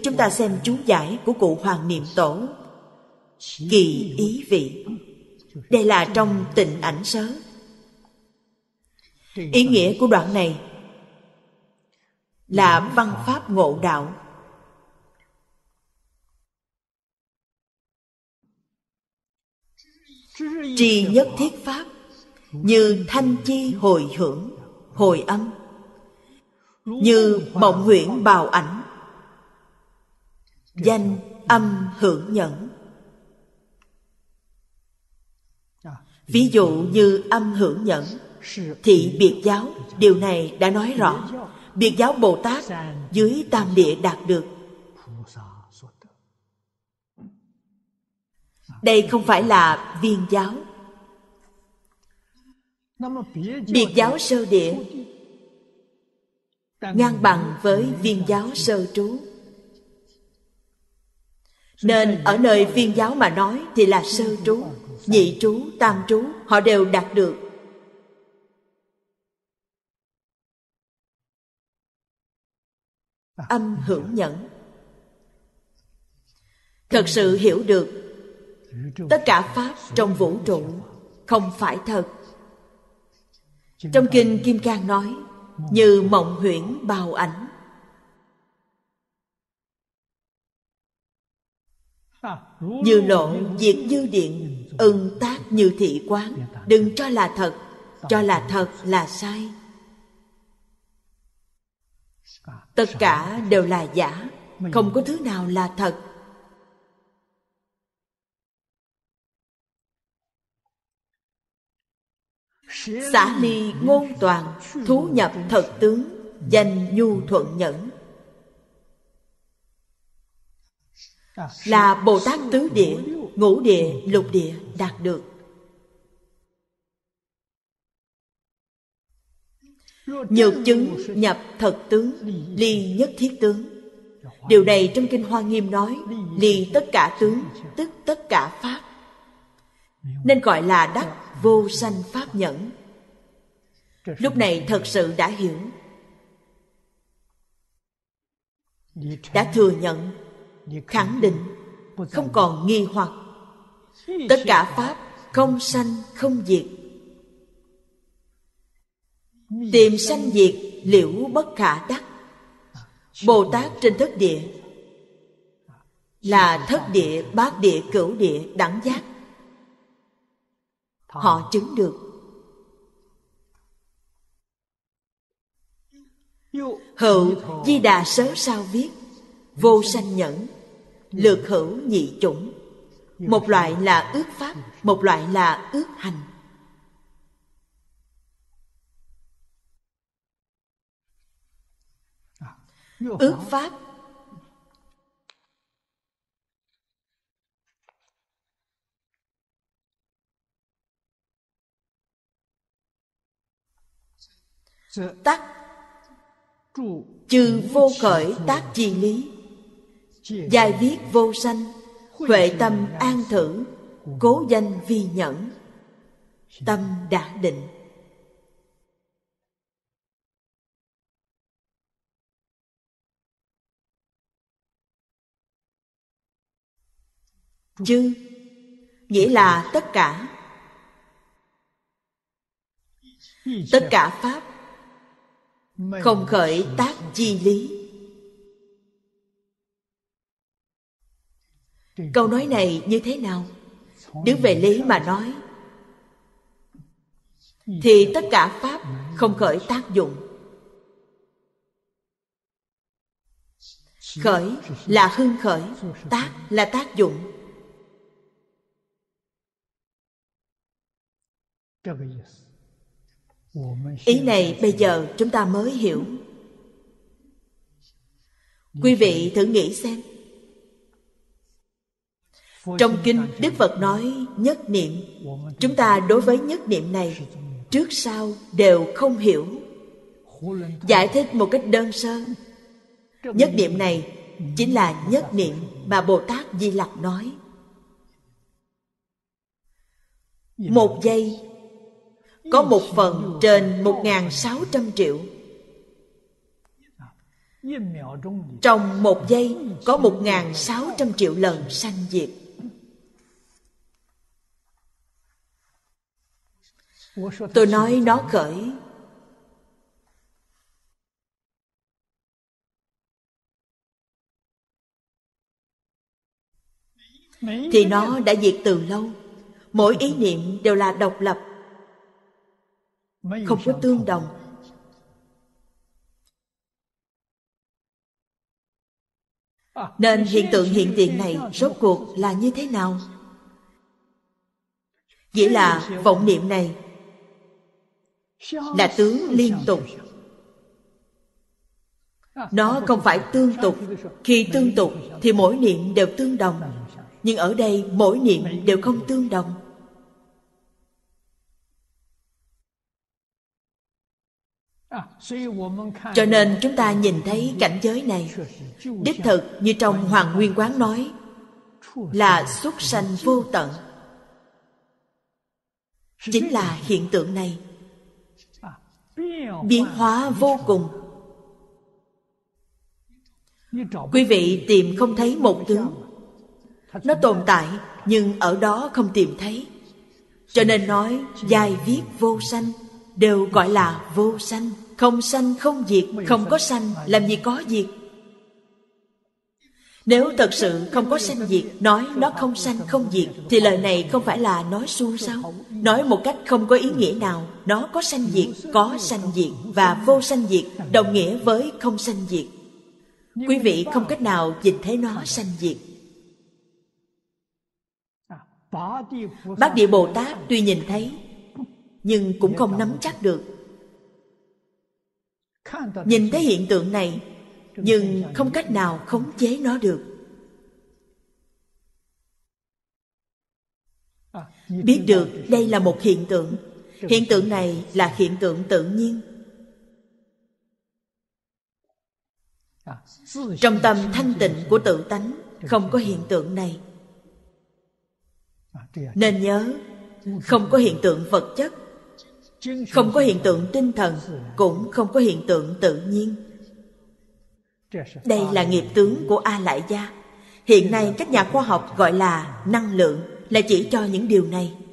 chúng ta xem chú giải của cụ Hoàng Niệm Tổ. Kỳ ý vị. Đây là trong Tịnh Ảnh Sớ. Ý nghĩa của đoạn này là văn pháp ngộ đạo. Tri nhất thiết pháp, như thanh chi hồi hưởng, hồi âm, như mộng huyễn bào ảnh, danh âm hưởng nhẫn. Ví dụ như âm hưởng nhẫn, thị biệt giáo, điều này đã nói rõ. Biệt giáo Bồ Tát dưới tam địa đạt được. Đây không phải là viên giáo. Biệt giáo sơ địa ngang bằng với viên giáo sơ trú. Nên ở nơi viên giáo mà nói thì là sơ trú, nhị trú, tam trú, họ đều đạt được. Âm hưởng nhẫn. Thật sự hiểu được tất cả pháp trong vũ trụ không phải thật. Trong Kinh Kim Cang nói, như mộng huyễn bào ảnh. Như lộ diệt như điện, ưng tác như thị quán. Đừng cho là thật, cho là thật là sai. Tất cả đều là giả, không có thứ nào là thật. Xả ly ngôn toàn, thú nhập thật tướng, danh nhu thuận nhẫn. Là Bồ Tát tứ địa, ngũ địa, lục địa đạt được. Nhược chứng nhập thật tướng, ly nhất thiết tướng. Điều này trong Kinh Hoa Nghiêm nói, ly tất cả tướng, tức tất cả pháp, nên gọi là đắc vô sanh pháp nhẫn. Lúc này thật sự đã hiểu, đã thừa nhận, khẳng định, không còn nghi hoặc. Tất cả pháp không sanh không diệt. Tìm sanh diệt liễu bất khả đắc. Bồ Tát trên thất địa là thất địa, bát địa, cửu địa, đẳng giác. Họ chứng được. Hữu Di Đà Sớ sao viết, vô sanh nhẫn, lược hữu nhị chủng. Một loại là ước pháp, một loại là ước hành. Ước pháp tắc chư vô khởi tác chi lý. Giai viết vô sanh, huệ tâm an thử, cố danh vi nhẫn. Tâm đã định. Chư nghĩa là tất cả. Tất cả pháp không khởi tác chi lý. Câu nói này như thế nào? Đứng về lý mà nói thì tất cả pháp không khởi tác dụng. Khởi là hưng khởi, tác là tác dụng. Ý này bây giờ chúng ta mới hiểu. Quý vị thử nghĩ xem. Trong kinh Đức Phật nói nhất niệm. Chúng ta đối với nhất niệm này trước sau đều không hiểu. Giải thích một cách đơn sơ. Nhất niệm này chính là nhất niệm mà Bồ Tát Di Lặc nói. Một giây có một phần trên 1.600 triệu. Trong 1 giây có 1.600 triệu lần sanh diệt. Tôi nói nó khởi, thì nó đã diệt từ lâu. Mỗi ý niệm đều là độc lập, không có tương đồng. Nên hiện tượng hiện tiền này rốt cuộc là như thế nào? Nghĩa là vọng niệm này là tướng liên tục. Nó không phải tương tục. Khi tương tục thì mỗi niệm đều tương đồng, nhưng ở đây mỗi niệm đều không tương đồng. Cho nên chúng ta nhìn thấy cảnh giới này, đích thực như trong Hoàng Nguyên Quán nói, là xuất sanh vô tận. Chính là hiện tượng này, biến hóa vô cùng. Quý vị tìm không thấy một tướng, nó tồn tại nhưng ở đó không tìm thấy. Cho nên nói giai viết vô sanh đều gọi là vô sanh. Không sanh không diệt, không có sanh làm gì có diệt. Nếu thật sự không có sanh diệt, nói nó không sanh không diệt, thì lời này không phải là nói suông sao? Nói một cách không có ý nghĩa nào. Nó có sanh diệt, có sanh diệt và vô sanh diệt đồng nghĩa với không sanh diệt. Quý vị không cách nào nhìn thấy nó sanh diệt. Bát Địa Bồ Tát tuy nhìn thấy, nhưng cũng không nắm chắc được. Nhìn thấy hiện tượng này, nhưng không cách nào khống chế nó được. Biết được đây là một hiện tượng. Hiện tượng này là hiện tượng tự nhiên. Trong tâm thanh tịnh của tự tánh không có hiện tượng này. Nên nhớ, không có hiện tượng vật chất, không có hiện tượng tinh thần, cũng không có hiện tượng tự nhiên. Đây là nghiệp tướng của A Lại Gia. Hiện nay các nhà khoa học gọi là năng lượng, là chỉ cho những điều này.